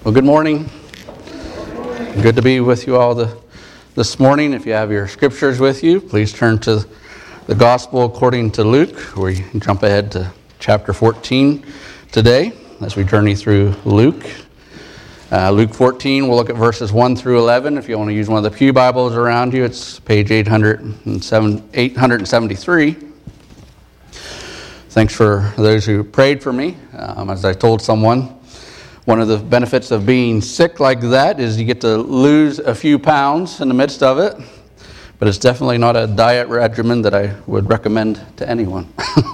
Well, good morning. Good to be with you all this morning. If you have your scriptures with you, please turn to the Gospel according to Luke, where you can jump ahead to chapter 14 today as we journey through Luke. Luke 14, we'll look at verses 1 through 11. If you want to use one of the pew Bibles around you, it's page 873. Thanks for those who prayed for me. As I told someone, one of the benefits of being sick like that is you get to lose a few pounds in the midst of it, but it's definitely not a diet regimen that I would recommend to anyone.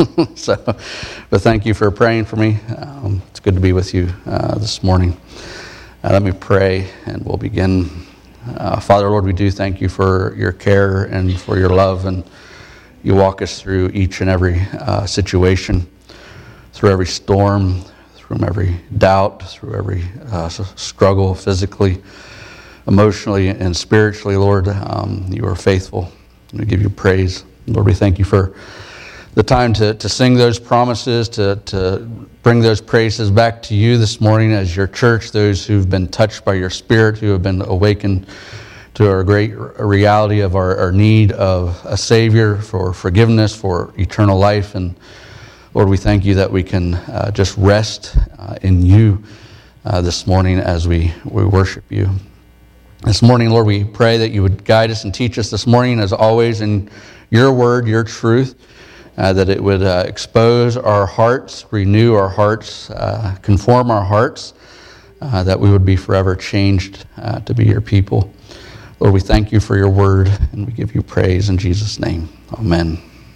But thank you for praying for me. It's good to be with you this morning. Let me pray and we'll begin. Father, Lord, we do thank you for your care and for your love, and you walk us through each and every situation, through every storm, from every doubt, through every struggle physically, emotionally, and spiritually, Lord. You are faithful. We give you praise. Lord, we thank you for the time to sing those promises, to bring those praises back to you this morning as your church, those who've been touched by your Spirit, who have been awakened to our great reality of our need of a Savior, for forgiveness, for eternal life. And Lord, we thank you that we can just rest in you this morning as we worship you. This morning, Lord, we pray that you would guide us and teach us this morning, as always, in your word, your truth, that it would expose our hearts, renew our hearts, conform our hearts, that we would be forever changed to be your people. Lord, we thank you for your word, and we give you praise in Jesus' name. Amen.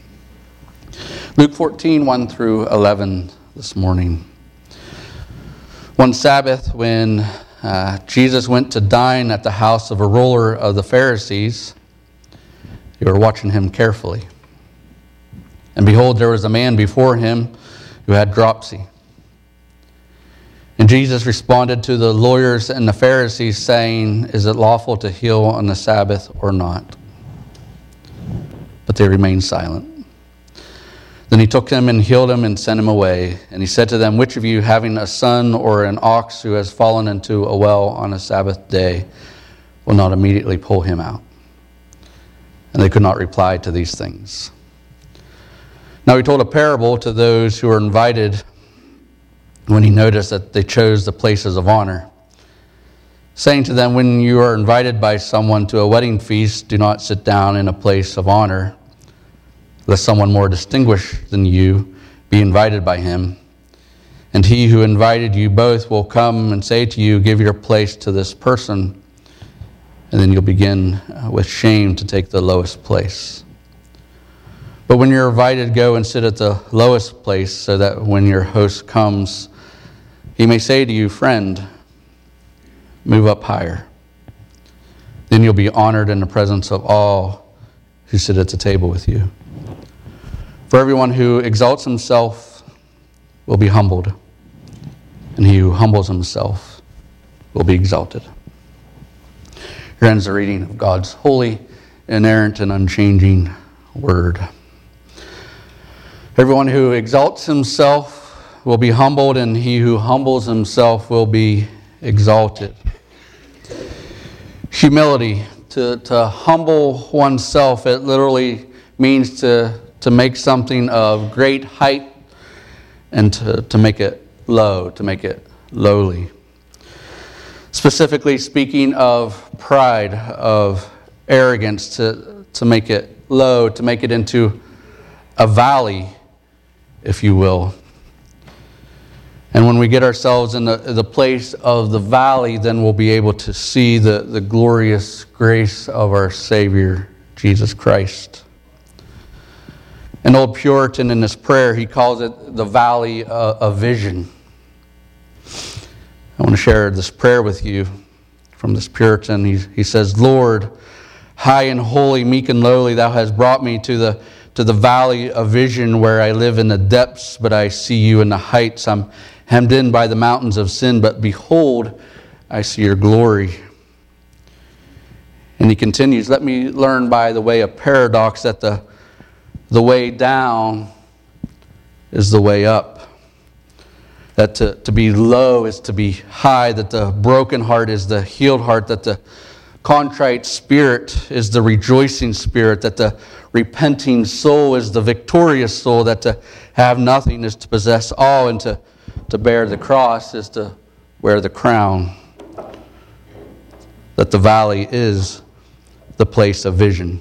Luke 14, 1 through 11 this morning. One Sabbath, when Jesus went to dine at the house of a ruler of the Pharisees, they were watching him carefully. And behold, there was a man before him who had dropsy. And Jesus responded to the lawyers and the Pharisees, saying, "Is it lawful to heal on the Sabbath or not?" But they remained silent. Then he took him and healed him and sent him away. And he said to them, "Which of you, having a son or an ox who has fallen into a well on a Sabbath day, will not immediately pull him out?" And they could not reply to these things. Now he told a parable to those who were invited when he noticed that they chose the places of honor, saying to them, "When you are invited by someone to a wedding feast, do not sit down in a place of honor, lest someone more distinguished than you be invited by him. And he who invited you both will come and say to you, 'Give your place to this person,' and then you'll begin with shame to take the lowest place. But when you're invited, go and sit at the lowest place, so that when your host comes, he may say to you, 'Friend, move up higher.' Then you'll be honored in the presence of all who sit at the table with you. For everyone who exalts himself will be humbled, and he who humbles himself will be exalted." Here ends the reading of God's holy, inerrant, and unchanging word. Everyone who exalts himself will be humbled, and he who humbles himself will be exalted. Humility, to humble oneself, it literally means to make something of great height and to make it low, to make it lowly. Specifically speaking of pride, of arrogance, to make it low, to make it into a valley, if you will. And when we get ourselves in the place of the valley, then we'll be able to see the glorious grace of our Savior, Jesus Christ. An old Puritan in his prayer, he calls it the valley of vision. I want to share this prayer with you from this Puritan. He says, "Lord, high and holy, meek and lowly, thou hast brought me to the valley of vision, where I live in the depths, but I see you in the heights. I'm hemmed in by the mountains of sin, but behold, I see your glory." And he continues, "Let me learn by the way of paradox that the way down is the way up. That to be low is to be high, that the broken heart is the healed heart, that the contrite spirit is the rejoicing spirit, that the repenting soul is the victorious soul, that to have nothing is to possess all, and to bear the cross is to wear the crown. That the valley is the place of vision.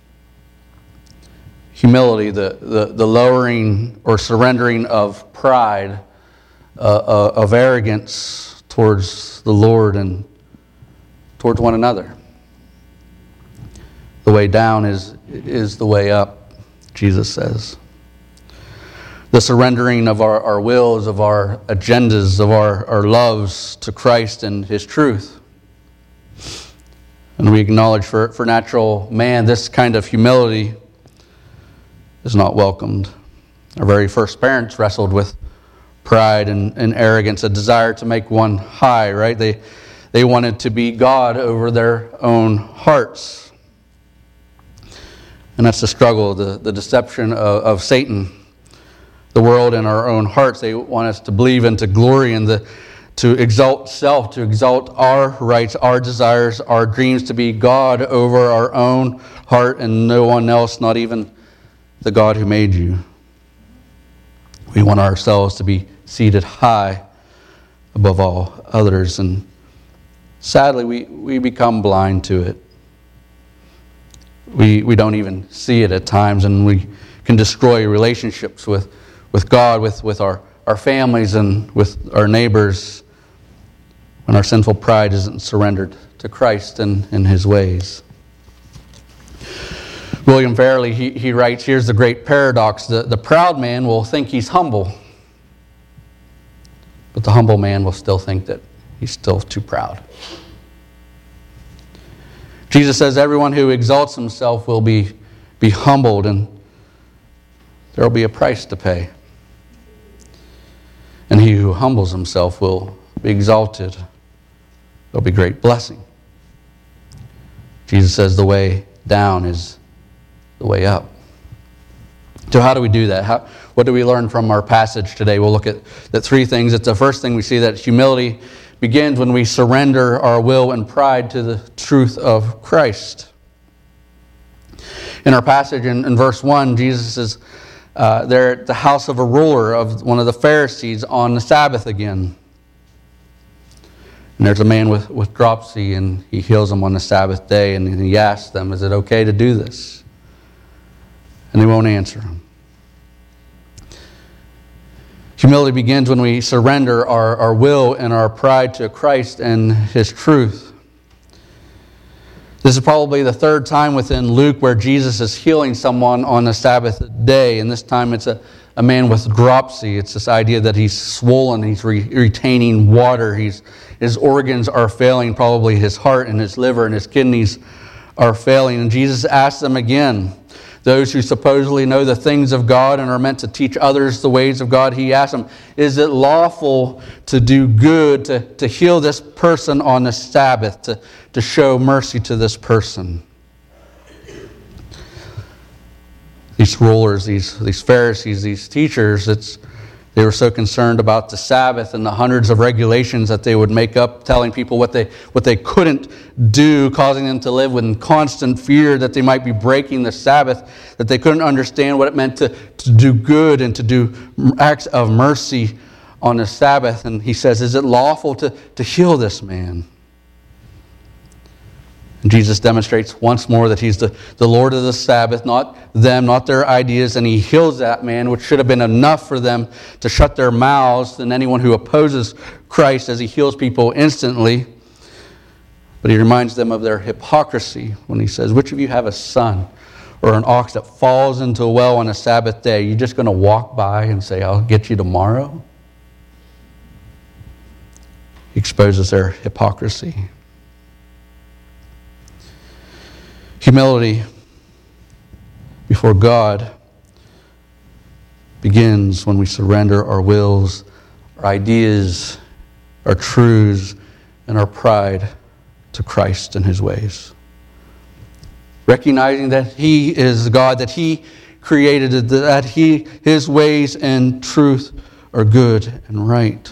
Humility, the lowering or surrendering of pride, of arrogance towards the Lord and towards one another. The way down is the way up, Jesus says. The surrendering of our wills, of our agendas, of our loves to Christ and His truth. And we acknowledge for natural man, this kind of humility is not welcomed. Our very first parents wrestled with pride and arrogance, a desire to make one high, right? They wanted to be God over their own hearts. And that's the struggle, the deception of Satan, the world, and our own hearts. They want us to believe and to glory in to exalt self, to exalt our rights, our desires, our dreams, to be God over our own heart and no one else, not even the God who made you. We want ourselves to be seated high above all others, and sadly we become blind to it. We don't even see it at times, and we can destroy relationships with God, with our families, and with our neighbors when our sinful pride isn't surrendered to Christ and in His ways. William Farley, he writes, here's the great paradox. The proud man will think he's humble, but the humble man will still think that he's still too proud. Jesus says everyone who exalts himself will be humbled, and there will be a price to pay. And he who humbles himself will be exalted. There'll be great blessing. Jesus says the way down is the way up. So how do we do that? What do we learn from our passage today? We'll look at the three things. It's the first thing we see, that humility begins when we surrender our will and pride to the truth of Christ. In our passage in verse 1, Jesus is there at the house of a ruler, of one of the Pharisees, on the Sabbath again. And there's a man with dropsy, and he heals him on the Sabbath day, and he asks them, is it okay to do this? And they won't answer him. Humility begins when we surrender our will and our pride to Christ and His truth. This is probably the third time within Luke where Jesus is healing someone on the Sabbath day, and this time it's a man with dropsy. It's this idea that he's swollen, he's retaining water, his organs are failing, probably his heart and his liver and his kidneys are failing. And Jesus asks them again, those who supposedly know the things of God and are meant to teach others the ways of God, he asks them, is it lawful to do good, to heal this person on the Sabbath, to show mercy to this person? These rulers, these Pharisees, these teachers, they were so concerned about the Sabbath and the hundreds of regulations that they would make up, telling people what they couldn't do, causing them to live in constant fear that they might be breaking the Sabbath, that they couldn't understand what it meant to do good and to do acts of mercy on the Sabbath. And he says, is it lawful to heal this man? And Jesus demonstrates once more that He's the Lord of the Sabbath, not them, not their ideas, and He heals that man, which should have been enough for them to shut their mouths and anyone who opposes Christ, as He heals people instantly. But He reminds them of their hypocrisy when He says, which of you have a son or an ox that falls into a well on a Sabbath day? You're just going to walk by and say, I'll get you tomorrow? He exposes their hypocrisy. Humility before God begins when we surrender our wills, our ideas, our truths, and our pride to Christ and His ways. Recognizing that He is God, that He created it, that His ways and truth are good and right.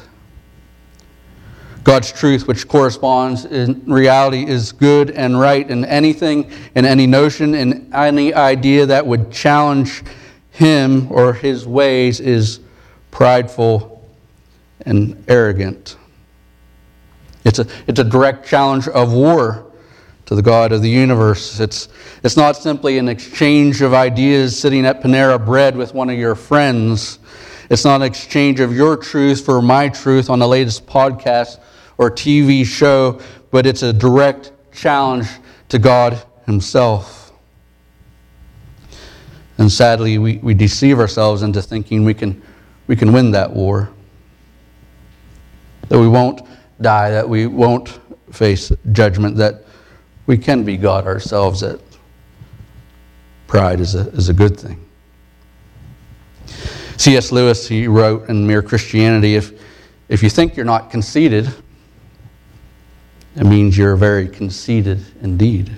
God's truth, which corresponds in reality, is good and right, and anything and any notion and any idea that would challenge him or his ways is prideful and arrogant. It's a direct challenge of war to the God of the universe. It's not simply an exchange of ideas sitting at Panera Bread with one of your friends. It's not an exchange of your truth for my truth on the latest podcast or TV show, but it's a direct challenge to God himself. And sadly, we deceive ourselves into thinking we can win that war. That we won't die, that we won't face judgment, that we can be God ourselves, that pride is a good thing. C.S. Lewis, he wrote in Mere Christianity, if you think you're not conceited, it means you're very conceited indeed.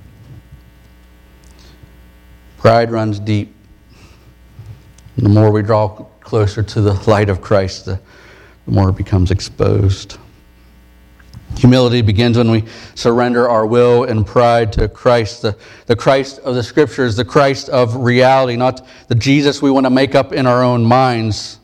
Pride runs deep. And the more we draw closer to the light of Christ, the more it becomes exposed. Humility begins when we surrender our will and pride to Christ, the Christ of the Scriptures, the Christ of reality, not the Jesus we want to make up in our own minds.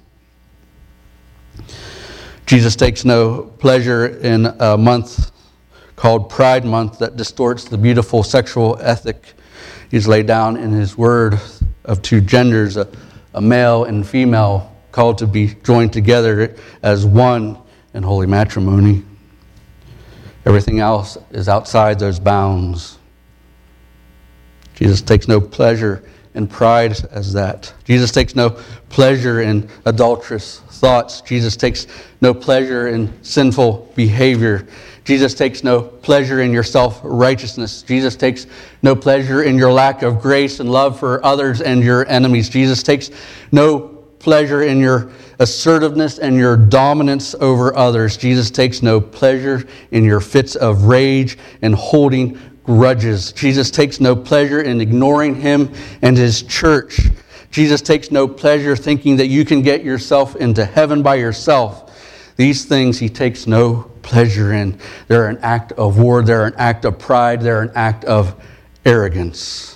Jesus takes no pleasure in a month called Pride Month that distorts the beautiful sexual ethic he's laid down in his word of two genders, a male and female, called to be joined together as one in holy matrimony. Everything else is outside those bounds. Jesus takes no pleasure in pride as that. Jesus takes no pleasure in adulterous thoughts. Jesus takes no pleasure in sinful behavior. Jesus takes no pleasure in your self-righteousness. Jesus takes no pleasure in your lack of grace and love for others and your enemies. Jesus takes no pleasure in your assertiveness and your dominance over others. Jesus takes no pleasure in your fits of rage and holding grudges. Jesus takes no pleasure in ignoring him and his church. Jesus takes no pleasure thinking that you can get yourself into heaven by yourself. These things he takes no pleasure in. They're an act of war. They're an act of pride. They're an act of arrogance.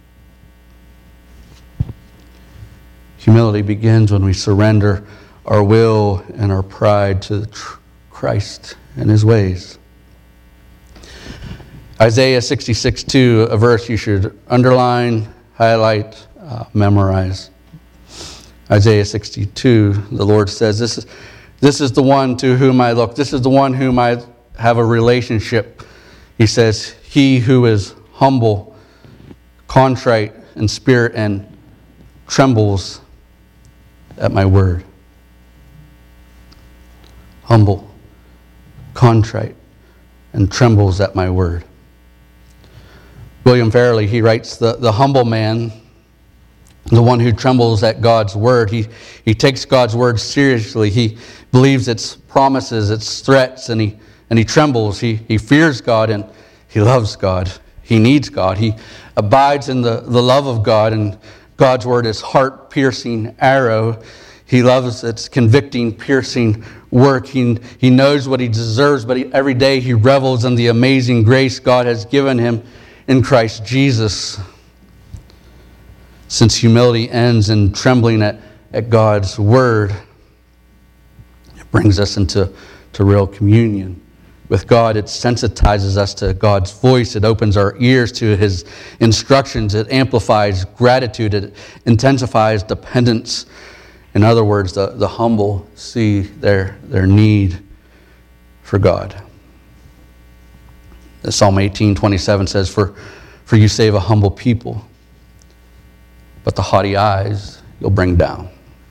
Humility begins when we surrender our will and our pride to Christ and his ways. Isaiah 66:2, a verse you should underline, highlight, memorize. Isaiah 62, the Lord says, This is the one to whom I look. This is the one whom I have a relationship. He says, he who is humble, contrite in spirit, and trembles at my word. Humble, contrite, and trembles at my word. William Farley, he writes, the humble man, the one who trembles at God's word, he takes God's word seriously. He believes its promises, its threats, and he trembles. He fears God and he loves God. He needs God. He abides in the love of God, and God's word is heart-piercing arrow. He loves its convicting, piercing work. He knows what he deserves, but every day he revels in the amazing grace God has given him in Christ Jesus. Since humility ends in trembling at God's word, it brings us into real communion with God. It sensitizes us to God's voice. It opens our ears to his instructions. It amplifies gratitude. It intensifies dependence. In other words, the humble see their need for God. Psalm 18:27 says, For you save a humble people, but the haughty eyes you'll bring down.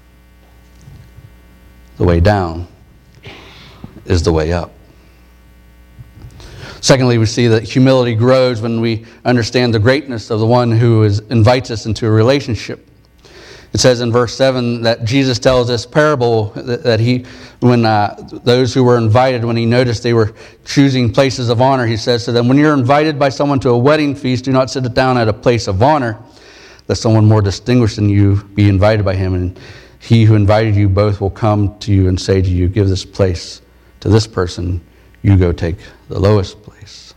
The way down is the way up. Secondly, we see that humility grows when we understand the greatness of the one who invites us into a relationship. It says in verse 7 that Jesus tells this parable that when those who were invited, when he noticed they were choosing places of honor, he says to them, when you're invited by someone to a wedding feast, do not sit down at a place of honor, lest someone more distinguished than you be invited by him. And he who invited you both will come to you and say to you, give this place to this person, you go take the lowest place.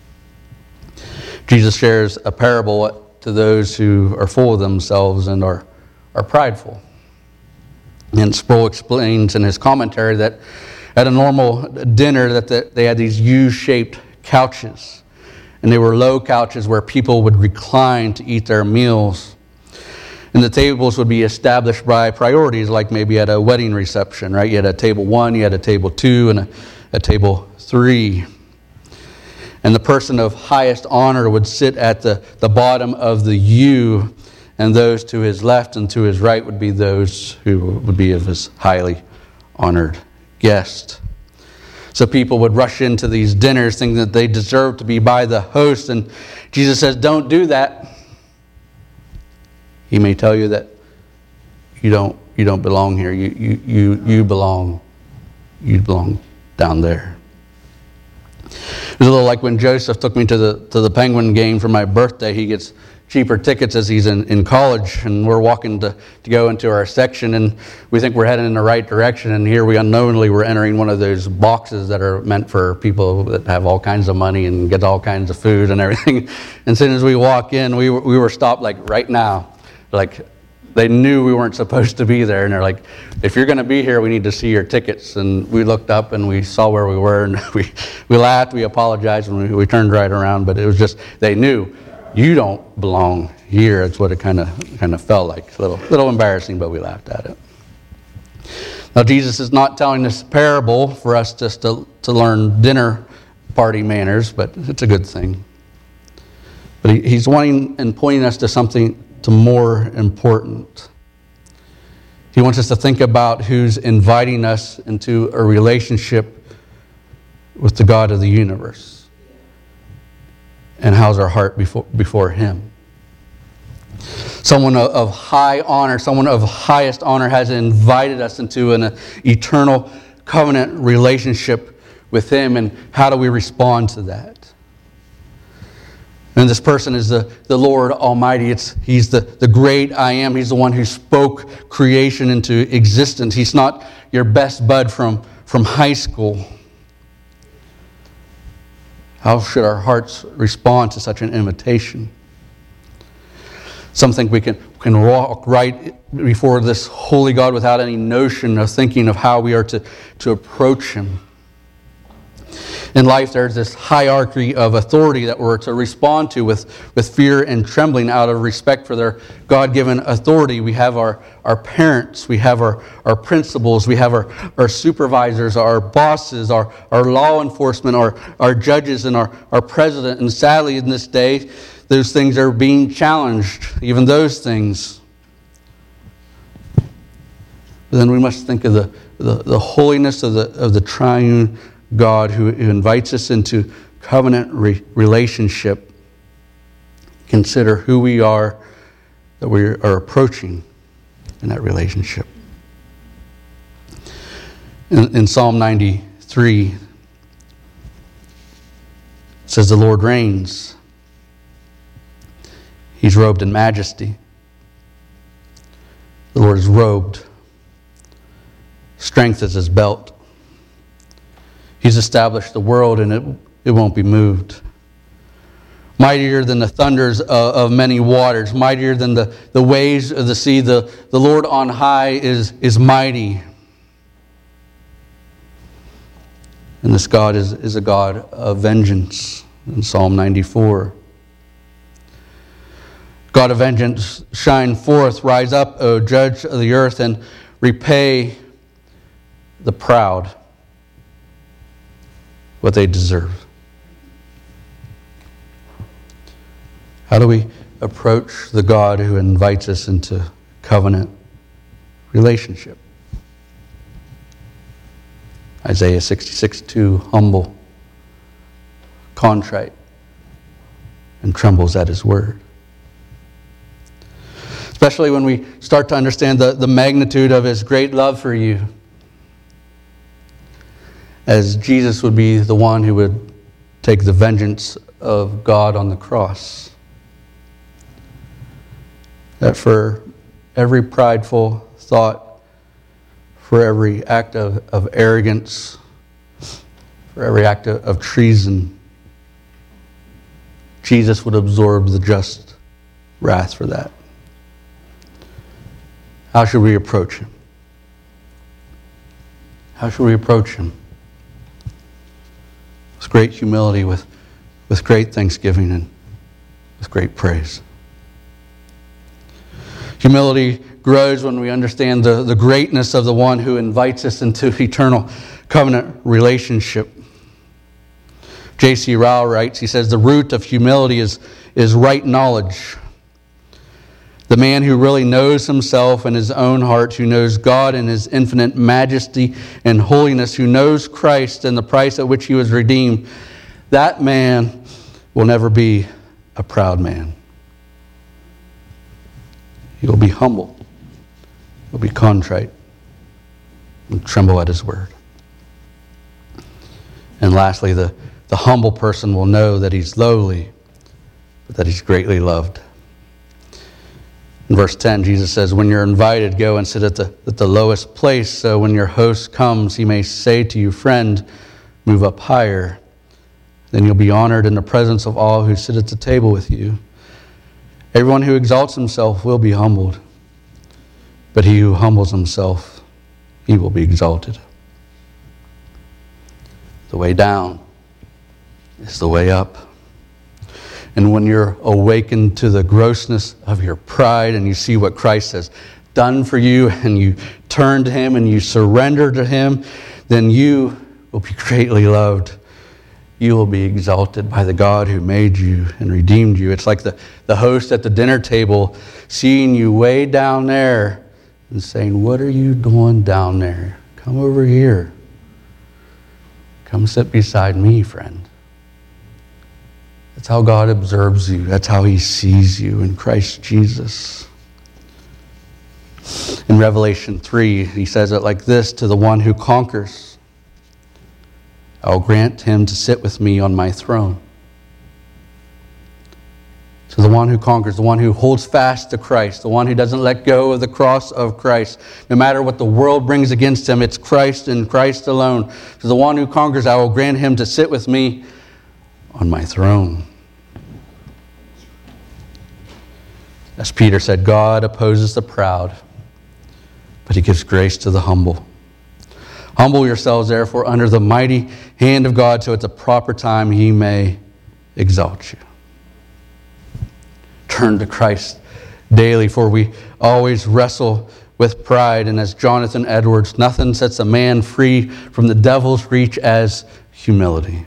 Jesus shares a parable to those who are full of themselves and are prideful. And Sproul explains in his commentary that at a normal dinner that they had these U-shaped couches. And they were low couches where people would recline to eat their meals. And the tables would be established by priorities, like maybe at a wedding reception, right? You had a table 1, you had a table 2, and a table 3. And the person of highest honor would sit at the bottom of the U, and those to his left and to his right would be those who would be of his highly honored guest. So people would rush into these dinners thinking that they deserve to be by the host, and Jesus says, don't do that. He may tell you that you don't belong here. You belong down there. It was a little like when Joseph took me to the Penguin game for my birthday. He gets cheaper tickets as he's in college, and we're walking to go into our section, and we think we're heading in the right direction, and here we unknowingly we're entering one of those boxes that are meant for people that have all kinds of money and get all kinds of food and everything. And as soon as we walk in, we were stopped like right now. Like, they knew we weren't supposed to be there, and they're like, if you're going to be here, we need to see your tickets. And we looked up and we saw where we were, and we laughed, we apologized, and we turned right around. But it was just, they knew, you don't belong here. That's what it kind of felt like. A little embarrassing, but we laughed at it. Now, Jesus is not telling this parable for us just to learn dinner party manners, but it's a good thing. But he's wanting and pointing us to something to more important. He wants us to think about who's inviting us into a relationship with the God of the universe. And how's our heart before Him? Someone of high honor, someone of highest honor has invited us into an eternal covenant relationship with Him. And how do we respond to that? And this person is the Lord Almighty. He's the great I am. He's the one who spoke creation into existence. He's not your best bud from high school. How should our hearts respond to such an invitation? Some think we can walk right before this holy God without any notion or thinking of how we are to approach Him. In life, there's this hierarchy of authority that we're to respond to with fear and trembling out of respect for their God-given authority. We have our parents, we have our principals, we have our supervisors, our bosses, our law enforcement, our judges, and our president. And sadly, in this day, those things are being challenged, even those things. But then we must think of the holiness of the triune God who invites us into covenant relationship. Consider who we are that we are approaching in that relationship. In Psalm 93, it says, the Lord reigns. He's robed in majesty. The Lord is robed. Strength is His belt. He's established the world, and it won't be moved. Mightier than the thunders of many waters, mightier than the waves of the sea, the Lord on high is mighty. And this God is a God of vengeance in Psalm 94. God of vengeance, shine forth, rise up, O judge of the earth, and repay the proud what they deserve. How do we approach the God who invites us into covenant relationship? Isaiah 66:2, humble, contrite, and trembles at His word. Especially when we start to understand the magnitude of His great love for you. As Jesus would be the one who would take the vengeance of God on the cross. That for every prideful thought for every act of arrogance, for every act of treason. Jesus would absorb the just wrath for that. How should we approach him? How should we approach him? With great humility, with great thanksgiving, and with great praise. Humility grows when we understand the greatness of the one who invites us into eternal covenant relationship. J.C. Ryle writes, he says, the root of humility is right knowledge. The man who really knows himself and his own heart, who knows God in his infinite majesty and holiness, who knows Christ and the price at which he was redeemed, that man will never be a proud man. He will be humble. He will be contrite and tremble at his word. And lastly, the humble person will know that he's lowly, but that he's greatly loved. In verse 10, Jesus says, when you're invited, go and sit at the lowest place, so when your host comes, he may say to you, friend, move up higher. Then you'll be honored in the presence of all who sit at the table with you. Everyone who exalts himself will be humbled, but he who humbles himself, he will be exalted. The way down is the way up. And when you're awakened to the grossness of your pride and you see what Christ has done for you and you turn to him and you surrender to him, then you will be greatly loved. You will be exalted by the God who made you and redeemed you. It's like the host at the dinner table seeing you way down there and saying, what are you doing down there? Come over here. Come sit beside me, friend. That's how God observes you. That's how he sees you in Christ Jesus. In Revelation 3, he says it like this, to the one who conquers, I will grant him to sit with me on my throne. To the one who conquers, the one who holds fast to Christ, the one who doesn't let go of the cross of Christ. No matter what the world brings against him, it's Christ and Christ alone. To the one who conquers, I will grant him to sit with me on my throne. As Peter said, God opposes the proud, but he gives grace to the humble. Humble yourselves, therefore, under the mighty hand of God, so at the proper time he may exalt you. Turn to Christ daily, for we always wrestle with pride. And as Jonathan Edwards, nothing sets a man free from the devil's reach as humility.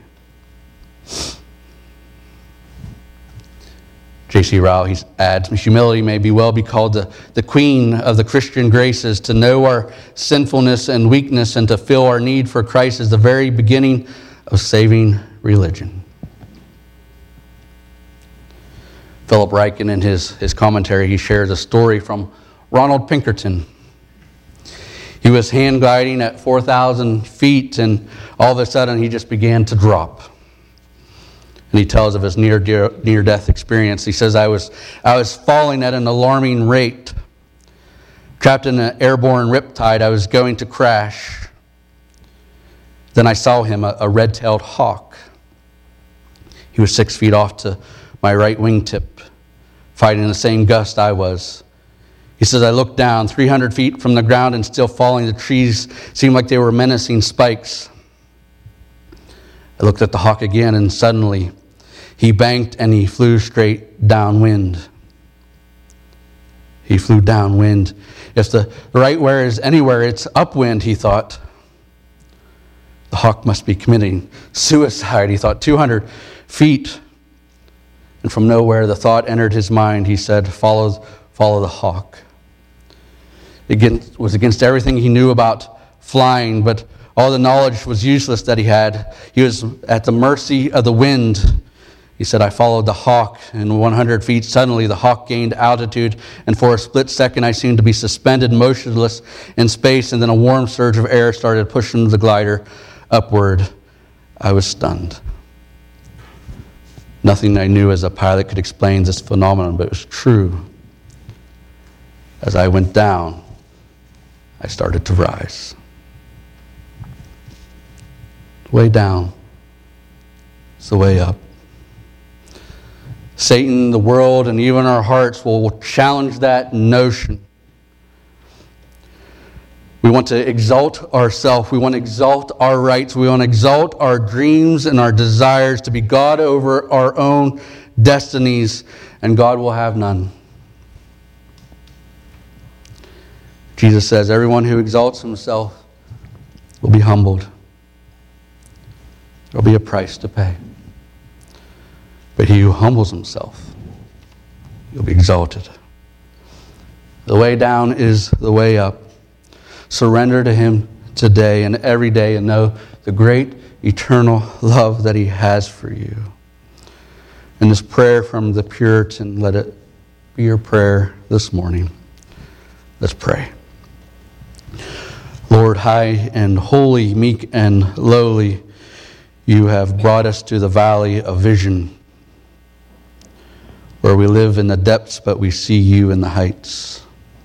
J.C. Ryle, he adds, humility may well be called the queen of the Christian graces. To know our sinfulness and weakness and to feel our need for Christ is the very beginning of saving religion. Philip Ryken, in his commentary, he shares a story from Ronald Pinkerton. He was hand gliding at 4,000 feet, and all of a sudden he just began to drop. And he tells of his near-death experience. He says, I was falling at an alarming rate. Trapped in an airborne riptide, I was going to crash. Then I saw him, a red-tailed hawk. He was 6 feet off to my right wingtip, fighting the same gust I was. He says, I looked down 300 feet from the ground and still falling. The trees seemed like they were menacing spikes. I looked at the hawk again, and suddenly he banked and he flew straight downwind. He flew downwind. If the right where is anywhere, it's upwind, he thought. The hawk must be committing suicide, he thought. 200 feet. And from nowhere, the thought entered his mind. He said, follow the hawk. It was against everything he knew about flying, but all the knowledge was useless that he had. He was at the mercy of the wind. He said, I followed the hawk, and 100 feet, suddenly the hawk gained altitude, and for a split second I seemed to be suspended motionless in space, and then a warm surge of air started pushing the glider upward. I was stunned. Nothing I knew as a pilot could explain this phenomenon, but it was true. As I went down, I started to rise. The way down is the way up. Satan, the world, and even our hearts will challenge that notion. We want to exalt ourselves. We want to exalt our rights. We want to exalt our dreams and our desires to be God over our own destinies, and God will have none. Jesus says, everyone who exalts himself will be humbled. There will be a price to pay. But he who humbles himself, he'll be exalted. The way down is the way up. Surrender to him today and every day and know the great eternal love that he has for you. And this prayer from the Puritan, let it be your prayer this morning. Let's pray. Lord, high and holy, meek and lowly, you have brought us to the valley of vision, where we live in the depths, but we see you in the heights.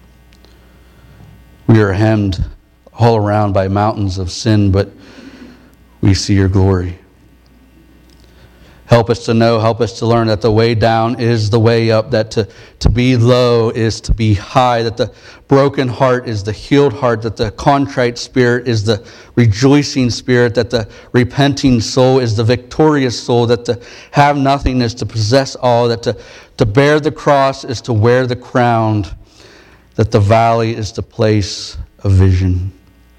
We are hemmed all around by mountains of sin, but we see your glory. Help us to know, help us to learn that the way down is the way up, that to be low is to be high, that the broken heart is the healed heart, that the contrite spirit is the rejoicing spirit, that the repenting soul is the victorious soul, that to have nothing is to possess all, that to bear the cross is to wear the crown, that the valley is the place of vision.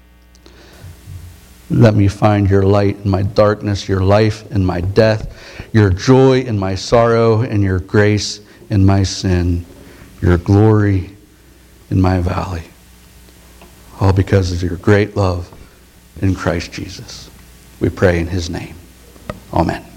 Let me find your light in my darkness, your life in my death, your joy in my sorrow, and your grace in my sin, your glory in my valley. All because of your great love in Christ Jesus. We pray in his name. Amen.